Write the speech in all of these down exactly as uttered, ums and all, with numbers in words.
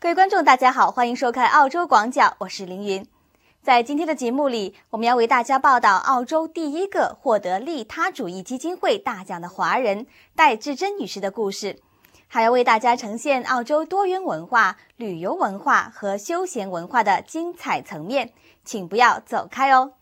各位观众大家好，欢迎收看澳洲广角，我是凌云。在今天的节目里，我们要为大家报道澳洲第一个获得利他主义基金会大奖的华人戴志珍女士的故事，还要为大家呈现澳洲多元文化、旅游文化和休闲文化的精彩层面，请不要走开哦。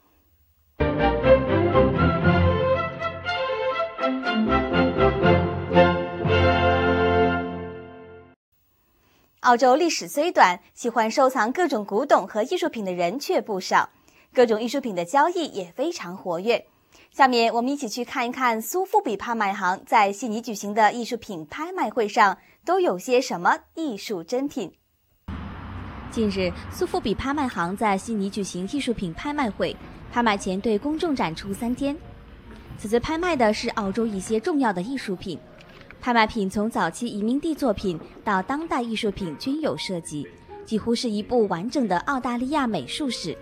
澳洲历史虽短，喜欢收藏各种古董和艺术品的人却不少，各种艺术品的交易也非常活跃。下面我们一起去看一看苏富比拍卖行在悉尼举行的艺术品拍卖会上都有些什么艺术珍品。近日，苏富比拍卖行在悉尼举行艺术品拍卖会，拍卖前对公众展出三天。此次拍卖的是澳洲一些重要的艺术品。拍卖品从早期移民地作品到当代艺术品均有涉及，几乎是一部完整的澳大利亚美术史。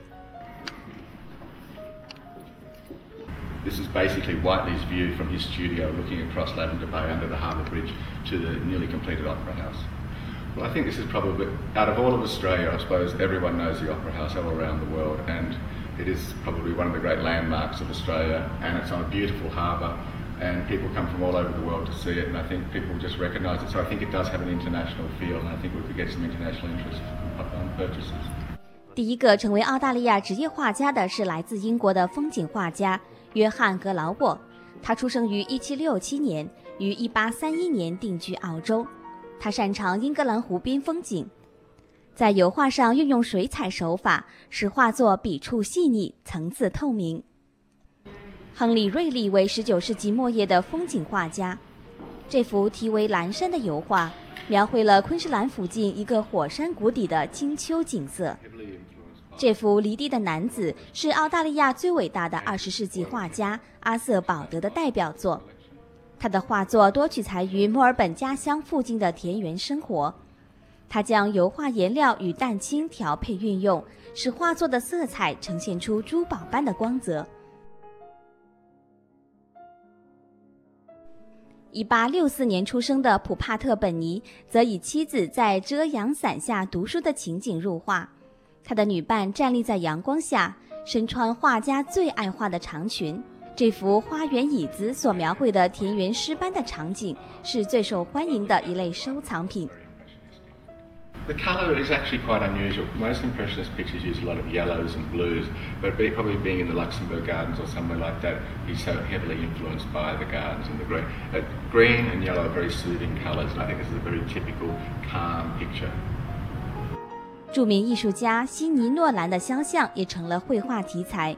This is basically Whiteley's view from his studio looking across Lavender Bay under the Harbour Bridge to the newly completed Opera House. Well, I think this is probably, out of all of Australia, I suppose everyone knows the Opera House all around the world, and it is probably one of the great landmarks of Australia, and it's on a beautiful harbour.And people come from all over the world to see it, and I think people just recognise it. So I think it does have an international feel, and I think we could get some international interest on purchases. 第一个成为澳大利亚职业画家的是来自英国的风景画家约翰·格劳沃。他出生于一七六七年，于一八三一年定居澳洲。他擅长英格兰湖边风景，在油画上运用水彩手法，使画作笔触细腻，层次透明。亨利·瑞利为十九世纪末叶的风景画家，这幅题为《蓝山》的油画描绘了昆士兰附近一个火山谷底的金秋景色。这幅《离地的男子》是澳大利亚最伟大的二十世纪画家阿瑟·保德的代表作。他的画作多取材于墨尔本家乡附近的田园生活。他将油画颜料与蛋清调配运用，使画作的色彩呈现出珠宝般的光泽。一八六四年出生的普帕特·本尼则以妻子在遮阳伞下读书的情景入画。他的女伴站立在阳光下，身穿画家最爱画的长裙。这幅花园椅子所描绘的田园诗般的场景是最受欢迎的一类收藏品。 The colour is actually quite unusual. Most Impressionist pictures use a lot of yellows and blues, but probably being in the Luxembourg Gardens or somewhere like that, he's so heavily influenced by the gardens and the green. Uh, green and yellow are very soothing colours, and I think this is a very typical, calm picture. 著名艺术家悉尼·诺兰的肖像也成了绘画题材。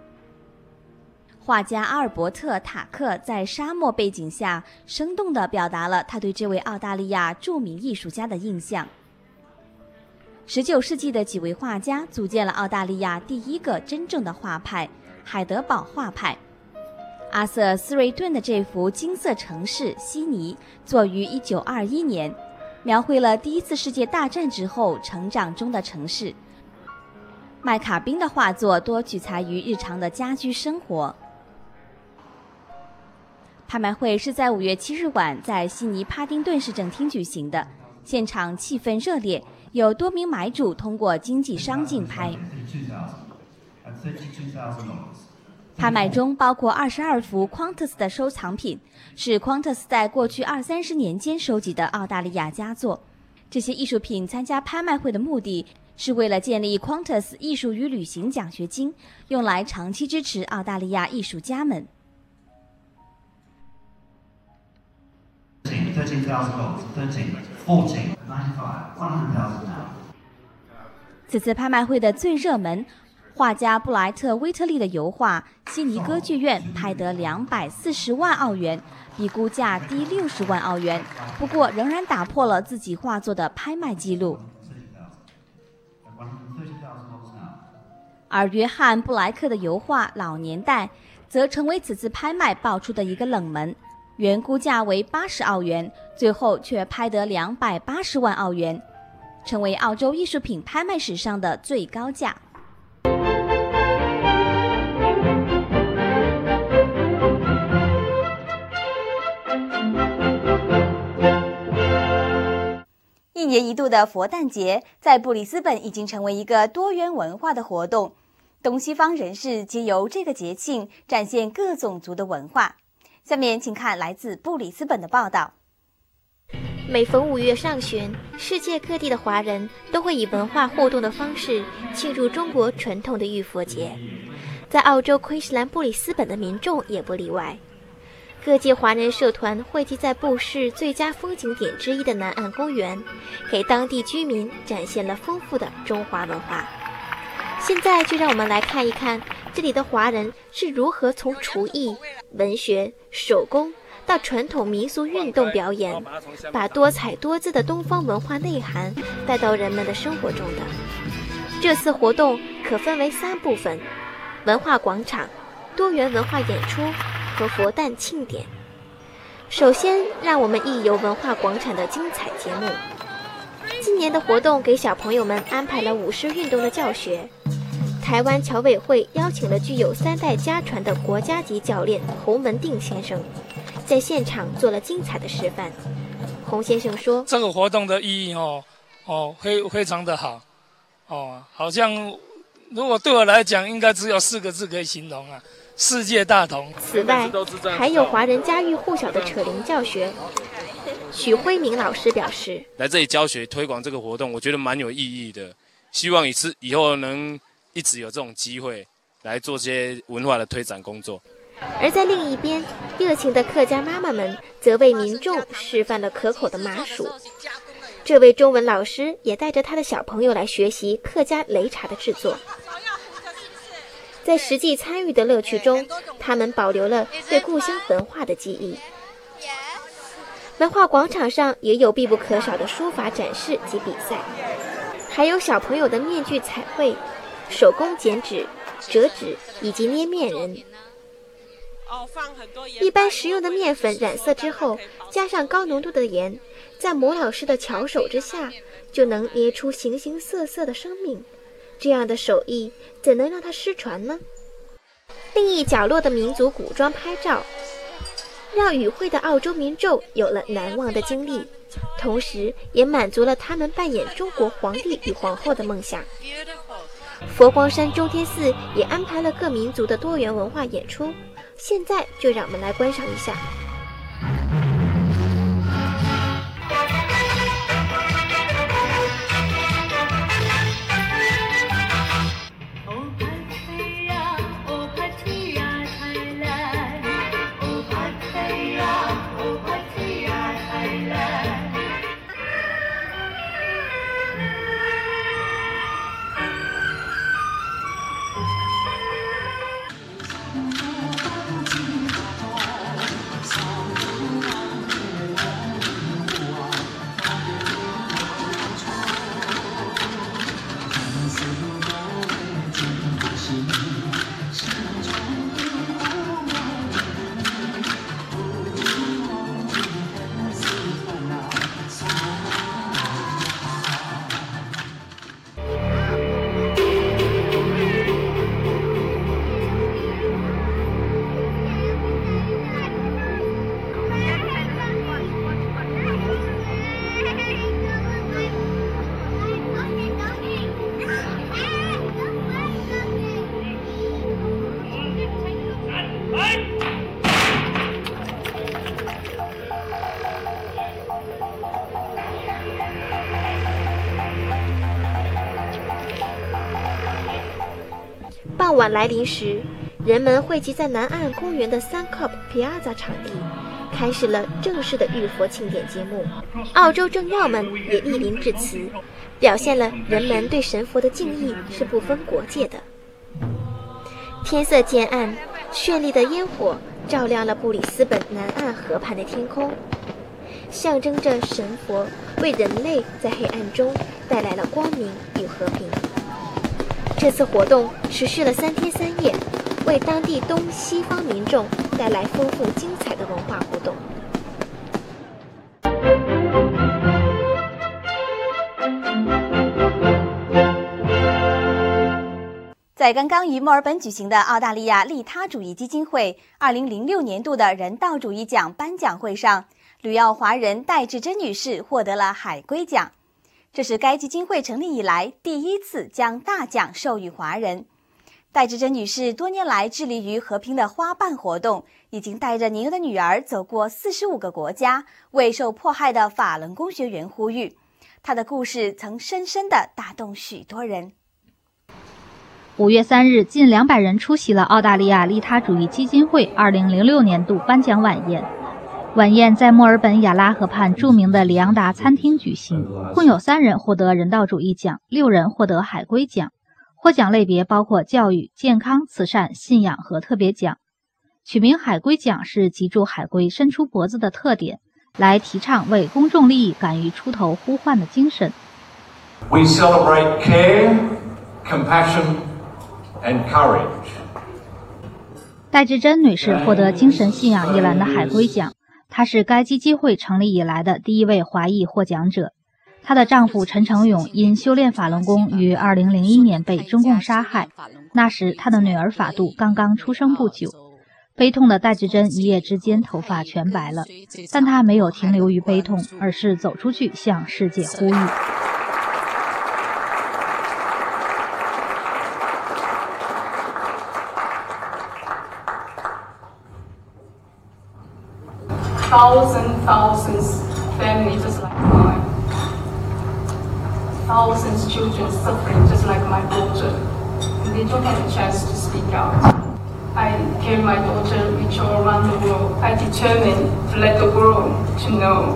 画家阿尔伯特·塔克在沙漠背景下，生动地表达了他对这位澳大利亚著名艺术家的印象。十九世纪的几位画家组建了澳大利亚第一个真正的画派——海德堡画派。阿瑟·斯瑞顿的这幅金色城市悉尼作于一九二一年，描绘了第一次世界大战之后成长中的城市。麦卡宾的画作多取材于日常的家居生活。拍卖会是在五月七日晚在悉尼帕丁顿市政厅举行的，现场气氛热烈。有多名买主通过经纪商竞拍。拍卖中包括二十二幅 Qantas 的收藏品，是 Qantas 在过去二三十年间收集的澳大利亚佳作。这些艺术品参加拍卖会的目的是为了建立 Qantas 艺术与旅行奖学金，用来长期支持澳大利亚艺术家们。thirteen thousand dollars, thirteen, fourteen, ninety-five, one hundred thousand now. 此次拍卖会的最热门，画家布莱特·威特利的油画《悉尼歌剧院》拍得两百四十万澳元，比估价低六十万澳元，不过仍然打破了自己画作的拍卖记录。而约翰·布莱克的油画《老年代》则成为此次拍卖爆出的一个冷门。原估价为八十澳元，最后却拍得两百八十万澳元，成为澳洲艺术品拍卖史上的最高价。 年一度的佛诞节在布里斯本已经成为一个多元文化的活动，东西方人士皆由这个节庆展现各种族的文化。下面请看来自布里斯本的报道。 每逢五月上旬，世界各地的华人都会以文化互动的方式庆祝中国传统的浴佛节，在澳洲昆士兰布里斯本的民众也不例外。各界华人社团汇集在布市最佳风景点之一的南岸公园，给当地居民展现了丰富的中华文化。现在就让我们来看一看这里的华人是如何从厨艺、文学、手工到传统民俗运动表演，把多彩多姿的东方文化内涵带到人们的生活中的。这次活动可分为三部分：文化广场、多元文化演出和佛诞庆典。首先，让我们一游文化广场的精彩节目。今年的活动给小朋友们安排了舞狮运动的教学。台湾侨委会邀请了具有三代家传的国家级教练洪文定先生，在现场做了精彩的示范。洪先生说：“ 这个活动的意义哦，哦，非非常的好，哦，好像如果对我来讲，应该只有四个字可以形容啊。”世界大同。 此外，还有华人家喻户晓的扯铃教学。许辉明老师表示， 来这里教学推广这个活动，我觉得蛮有意义的。希望以次以后能一直有这种机会来做些文化的推展工作。 而在另一边，热情的客家妈妈们则为民众示范了可口的麻薯。这位中文老师也带着他的小朋友来学习客家擂茶的制作。在实际参与的乐趣中，他们保留了对故乡文化的记忆。文化广场上也有必不可少的书法展示及比赛，还有小朋友的面具彩绘、手工剪纸、折纸以及捏面人。一般食用的面粉染色之后，加上高浓度的盐，在魔老师的巧手之下，就能捏出形形色色的生命。这样的手艺怎能让它失传呢？另一角落的民族古装拍照，让与会的澳洲民众有了难忘的经历，同时也满足了他们扮演中国皇帝与皇后的梦想。佛光山中天寺也安排了各民族的多元文化演出，现在就让我们来观赏一下。傍晚来临时，人们汇集在南岸公园的三 Cop Piazza 场地，开始了正式的浴佛庆典节目。澳洲政要们也莅临致辞，表现了人们对神佛的敬意是不分国界的。天色渐暗，绚丽的烟火照亮了布里斯本南岸河畔的天空，象征着神佛为人类在黑暗中带来了光明与和平。这次活动持续了三天三夜，为当地东西方民众带来丰富精彩的文化活动。 在刚刚于墨尔本举行的澳大利亚利他主义基金会二零零六年度的人道主义奖颁奖会上，旅澳华人戴志珍女士获得了海龟奖。 这是该基金会成立以来第一次将大奖授予华人。戴志珍女士多年来致力于和平的花瓣活动，已经带着年幼的女儿走过四十五个国家，为受迫害的法轮功学员呼吁。她的故事曾深深地打动许多人。 五月三日，近两百人出席了澳大利亚利他主义基金会二零零六年度颁奖晚宴。晚宴在墨尔本亚拉河畔著名的里昂达餐厅举行，共有三人获得人道主义奖，六人获得海龟奖。获奖类别包括教育、健康、慈善、信仰和特别奖。取名海龟奖是脊柱海龟伸出脖子的特点，来提倡为公众利益敢于出头呼唤的精神。 We celebrate care, compassion, and courage. 戴志珍女士获得精神信仰一栏的海龟奖，她是该基金会成立以来的第一位华裔获奖者。她的丈夫陈成勇因修炼法轮功于二零零一年被中共杀害，那时她的女儿法度刚刚出生不久。悲痛的戴志珍一夜之间头发全白了，但她没有停留于悲痛，而是走出去向世界呼吁。 Thousands, thousands families just like mine. Thousands children suffering just like my daughter. And they don't have a chance to speak out. I carry my daughter reach all around the world. I determined to let the world to know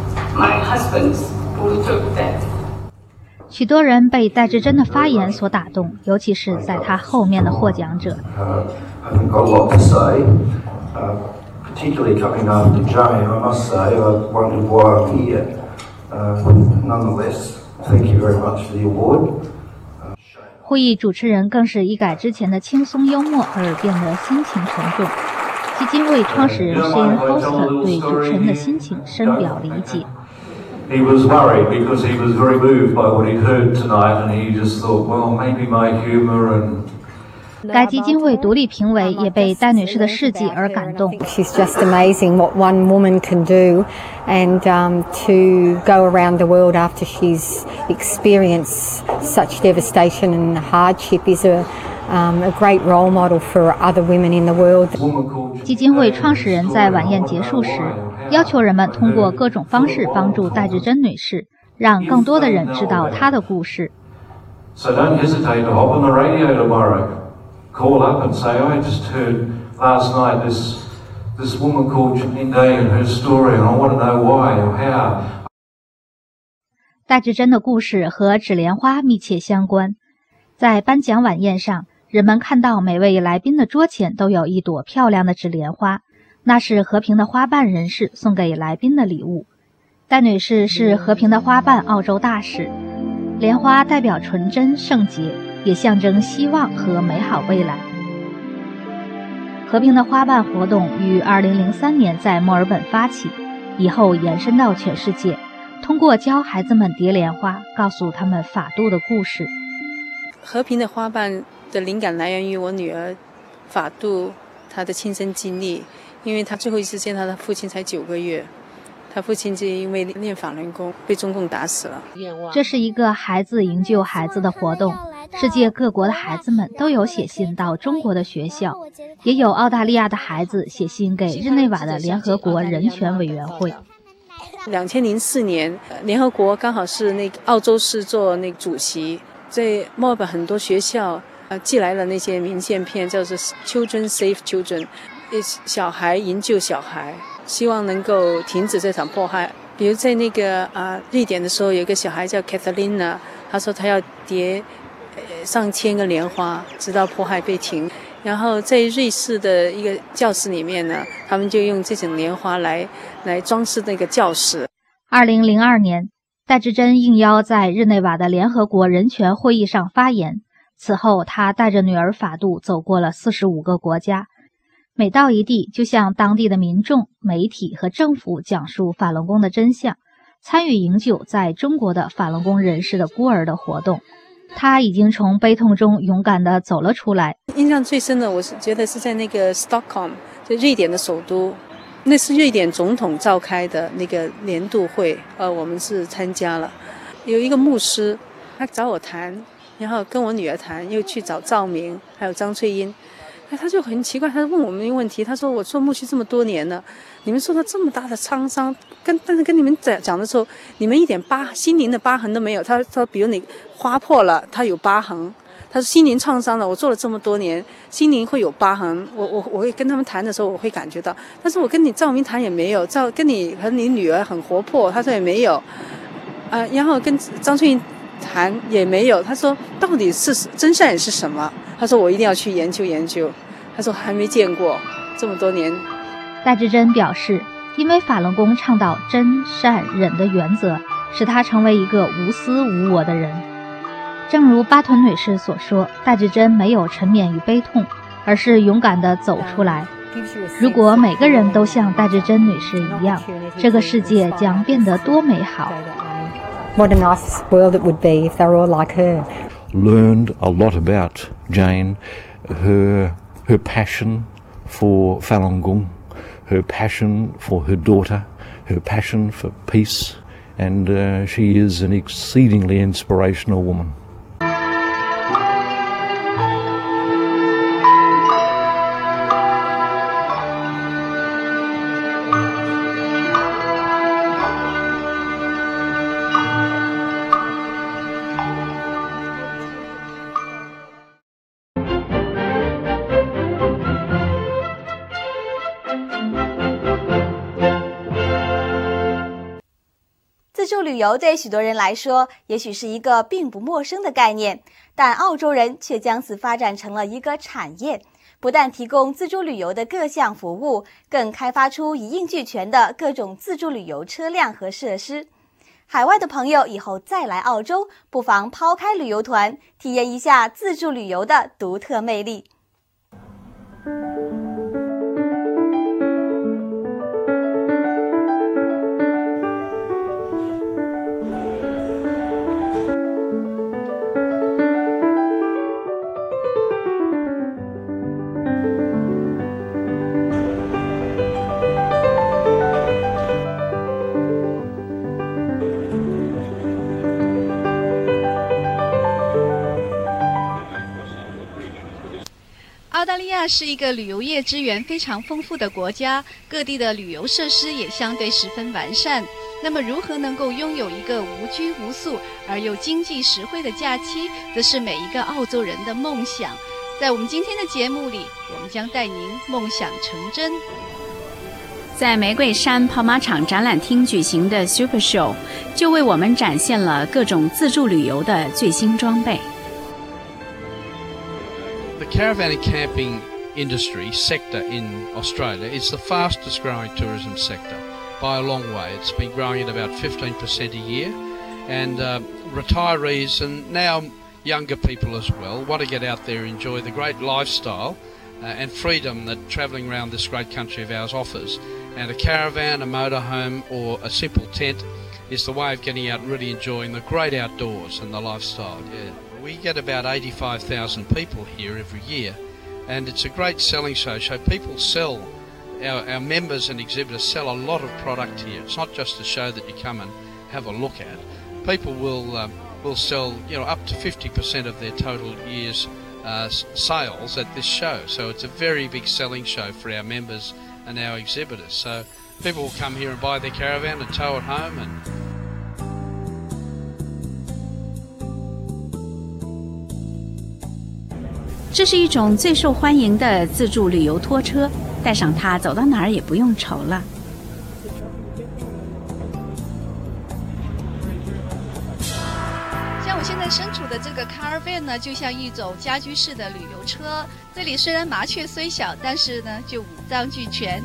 my husband's brutal death. 许多人被戴志珍的发言所打动，尤其是在她后面的获奖者。 Uh, I haven't got a lot to say. Uh, Particularly coming after Jane, I must say, I wondered why I'm here. Uh, nonetheless, thank you very much for the award. 会议主持人更是一改之前的轻松幽默，而变得心情沉重。基金会创始人 Shane Hoster 对主持人的心情深表理解。 He was worried because he was very moved by what he heard tonight, and he just thought, well, maybe my humor and 该基金会独立评委也被戴女士的事迹而感动。 She's just amazing what one woman can do, and um, to go around the world after she's experienced such devastation and hardship is a, um, a great role model for other women in the world. 基金会创始人在晚宴结束时，要求人们通过各种方式帮助戴志珍女士，让更多的人知道她的故事。 So don't hesitate to hop on the radio tomorrow.Call up and say, I just heard last night this this woman called Janine Day and her story, and I want to know why or how. 戴志珍的故事和纸莲花密切相关。在颁奖晚宴上，人们看到每位来宾的桌前都有一朵漂亮的纸莲花，那是和平的花瓣人士送给来宾的礼物。戴女士是和平的花瓣澳洲大使，莲花代表纯真圣洁，也象征希望和美好未来。和平的花瓣活动于二零零三年在墨尔本发起，以后延伸到全世界，通过教孩子们叠莲花，告诉他们法度的故事。 和平的花瓣的灵感来源于我女儿法度她的亲身经历，因为她最后一次见她的父亲才九个月，他父亲就因为练法轮功被中共打死了。 这是一个孩子营救孩子的活动，世界各国的孩子们都有写信到中国的学校，也有澳大利亚的孩子写信给日内瓦的联合国人权委员会。 两千零四年，联合国刚好是那个澳洲是做那个主席，在墨尔本很多学校呃寄来了那些明信片，叫做 Children Save Children， 小孩营救小孩。希望能够停止这场迫害。比如在那个啊瑞典的时候，有一个小孩叫 Catharina， 他说他要叠呃上千个莲花，直到迫害被停。然后在瑞士的一个教室里面呢，他们就用这种莲花来来装饰那个教室。 二零零二年，戴志珍应邀在日内瓦的联合国人权会议上发言。此后，他带着女儿法度走过了四十五个国家。每到一地，就向当地的民众、媒体和政府讲述法轮功的真相，参与营救在中国的法轮功人士的孤儿的活动。他已经从悲痛中勇敢地走了出来。 印象最深的，我是觉得是在那个 Stockholm， 就瑞典的首都，那是瑞典总统召开的那个年度会，呃，我们是参加了。 有一个牧师，他找我谈，然后跟我女儿谈，又去找赵明还有张翠英。哎，他就很奇怪，他问我们一个问题，他说我做牧师这么多年了，你们受到这么大的创伤，跟但是跟你们讲讲的时候，你们一点疤心灵的疤痕都没有。他说比如你划破了，他有疤痕，他说心灵创伤了，我做了这么多年，心灵会有疤痕。我我我会跟他们谈的时候，我会感觉到，但是我跟你赵明谈也没有，赵跟你和你女儿很活泼，他说也没有，啊、呃，然后跟张翠英谈也没有。他说到底是真相也是什么？他说我一定要去研究研究。他说还没见过这么多年。 戴志珍表示，因为法轮功倡导真善忍的原则，使他成为一个无私无我的人。正如巴屯女士所说，戴志珍没有沉湎于悲痛，而是勇敢地走出来。如果每个人都像戴志珍女士一样，这个世界将变得多美好。 What a nice world it would be if they were all like her. Learned a lot about Jane, her her passion for Falun Gong, her passion for her daughter, her passion for peace, and uh, she is an exceedingly inspirational woman. 自助旅游对许多人来说，也许是一个并不陌生的概念，但澳洲人却将此发展成了一个产业，不但提供自助旅游的各项服务，更开发出一应俱全的各种自助旅游车辆和设施。海外的朋友以后再来澳洲，不妨抛开旅游团，体验一下自助旅游的独特魅力。 澳大利亚是一个旅游业资源非常丰富的国家，各地的旅游设施也相对十分完善。那么如何能够拥有一个无拘无束而又经济实惠的假期，则是每一个澳洲人的梦想。在我们今天的节目里，我们将带您梦想成真。 在玫瑰山跑马场展览厅举行的 Super Show 就为我们展现了各种自助旅游的最新装备。 The caravan and camping industry sector in Australia is the fastest growing tourism sector by a long way. It's been growing at about fifteen percent a year, and uh, retirees and now younger people as well want to get out there and enjoy the great lifestyle uh, and freedom that travelling around this great country of ours offers. And a caravan, a motorhome or a simple tent is the way of getting out and really enjoying the great outdoors and the lifestyle. Yeah. We get about eighty-five thousand people here every year, and it's a great selling show. So people sell, our, our members and exhibitors sell a lot of product here. It's not just a show that you come and have a look at. People will um, will sell, you know, up to fifty percent of their total year's uh, sales at this show. So it's a very big selling show for our members and our exhibitors. So people will come here and buy their caravan and tow it home and 这是一种最受欢迎的自助旅游拖车，带上它走到哪儿也不用愁了。 像我现在身处的这个 caravan 呢，就像一种家居式的旅游车。这里虽然麻雀虽小，但是呢，就五脏俱全。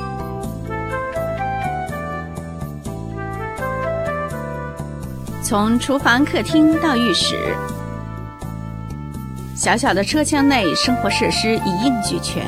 从厨房、客厅到浴室。小小的车厢内，生活设施一应俱全。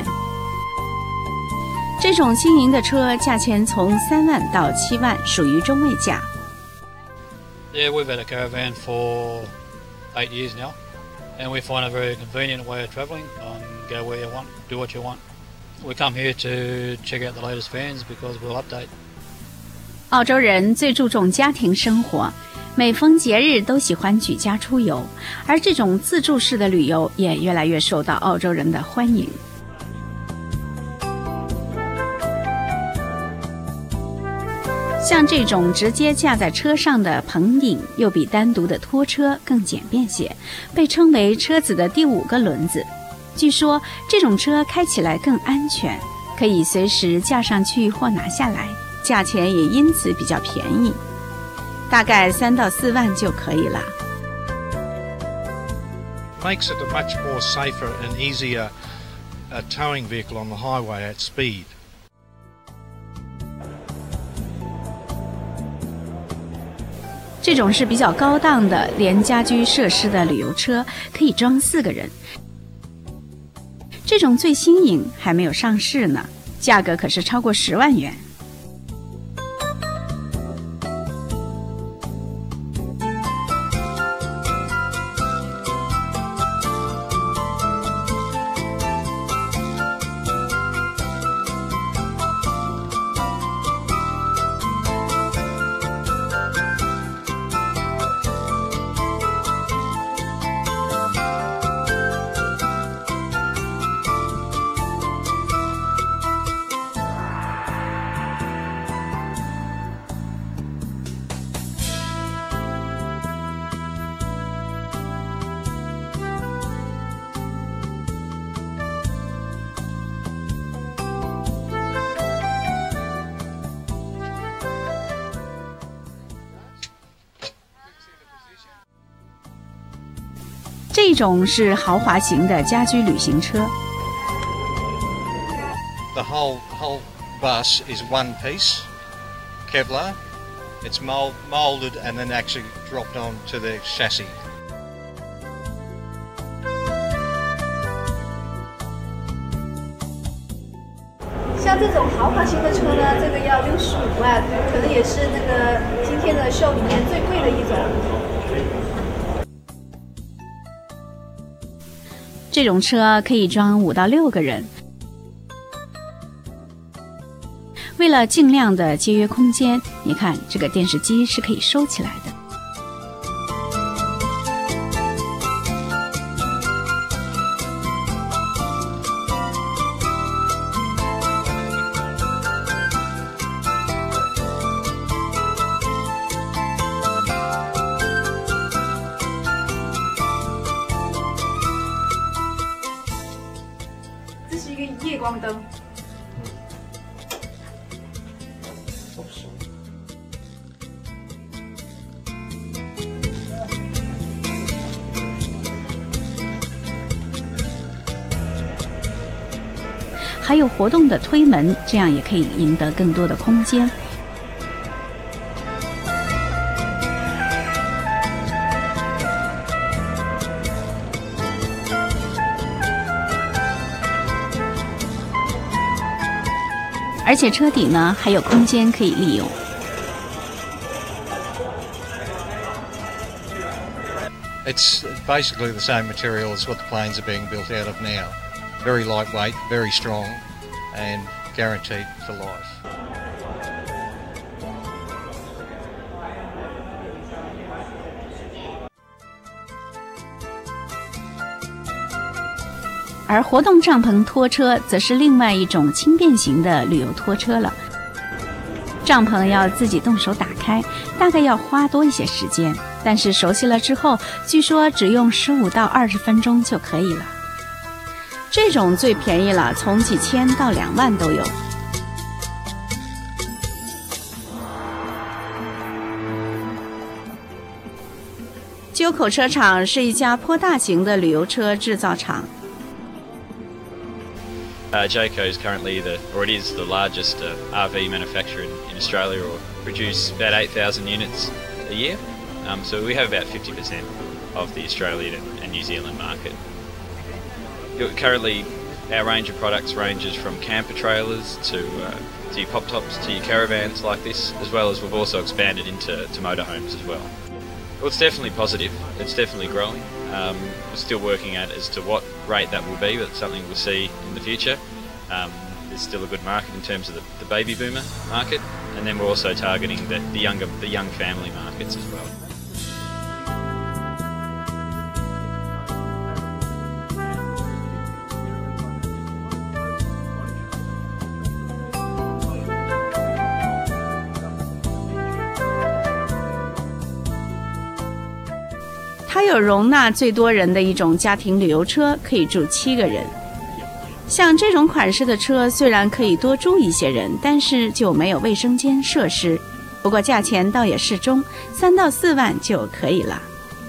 这种新颖的车价钱从三万到七万，属于中位价。 Yeah, we've had a caravan for eight years now, and we find a very convenient way of travelling. Um, go where you want, do what you want. We come here to check out the latest vans because we'll update. 澳洲人最注重家庭生活。 每逢节日都喜欢举家出游，而这种自助式的旅游也越来越受到澳洲人的欢迎。像这种直接架在车上的棚顶，又比单独的拖车更简便些，被称为车子的第五个轮子。据说这种车开起来更安全，可以随时架上去或拿下来，价钱也因此比较便宜，大概三到四万就可以了。 Makes it a much more safer and easier uh, towing vehicle on the highway at speed. 这种是比较高档的连家居设施的旅游车，可以装四个人。这种最新颖，还没有上市呢，价格可是超过十万元。这种是豪华型的家居旅行车。 The whole whole bus is one piece Kevlar. It's mold, molded and then actually dropped onto the chassis. 像这种豪华型的车呢，这个要六十五万，可能也是那个今天的秀里面最贵的一种。 这种车可以装五到六个人。为了尽量的节约空间，你看这个电视机是可以收起来的。 这是一个夜光灯。 还有活动的推门，这样也可以赢得更多的空间。而且车底呢还有空间可以利用。 It's basically the same material as what the planes are being built out of now. Very lightweight, very strong, and guaranteed for life. 而活动帐篷拖车则是另外一种轻便型的旅游拖车了。帐篷要自己动手打开，大概要花多一些时间，但是熟悉了之后，据说只用十五到二十分钟就可以了。这种最便宜了，从几千到两万都有。鸠口车厂是一家颇大型的旅游车制造厂。 Uh, Jayco is currently the, or it is the largest uh, R V manufacturer in, in Australia, or produce about eight thousand units a year. Um, so we have about fifty percent of the Australian and, and New Zealand market. Currently, our range of products ranges from camper trailers to, uh, to your pop tops to your caravans like this, as well as we've also expanded into to motorhomes as well. Well, it's definitely positive. It's definitely growing. Um, we're still working out as to what rate that will be, but it's something we'll see in the future. Um, there's still a good market in terms of the, the baby boomer market, and then we're also targeting the, the younger, the young family markets as well. 它有容纳最多人的一种家庭旅游车，可以住七个人。像这种款式的车虽然可以多住一些人，但是就没有卫生间设施。不过价钱倒也适中，三到四万就可以了。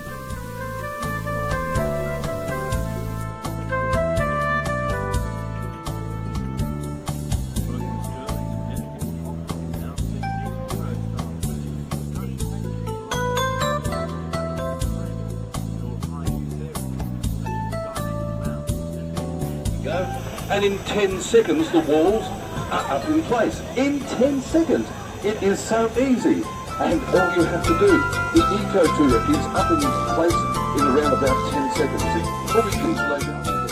And in ten seconds, the walls are up in place. In ten seconds. It is so easy. And all you have to do, the eco-tutor is up in place in around about ten seconds. It's fully insulated.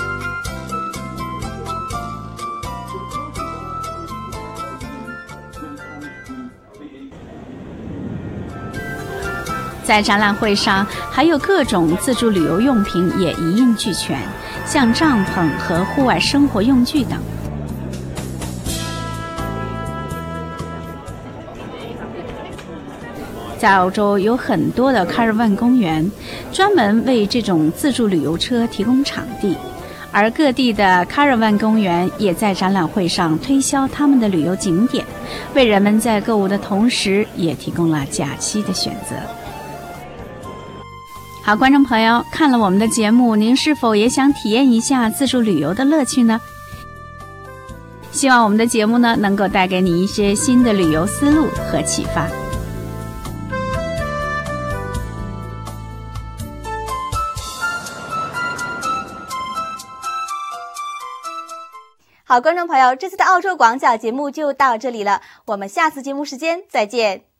在展览会上，还有各种自助旅游用品也一应俱全，像帐篷和户外生活用具等。在澳洲有很多的 caravan 公园，专门为这种自助旅游车提供场地，而各地的 caravan 公园也在展览会上推销他们的旅游景点，为人们在购物的同时也提供了假期的选择。好，观众朋友，看了我们的节目，您是否也想体验一下自助旅游的乐趣呢？希望我们的节目呢，能够带给你一些新的旅游思路和启发。 好，观众朋友，这次的澳洲广角节目就到这里了，我们下次节目时间再见。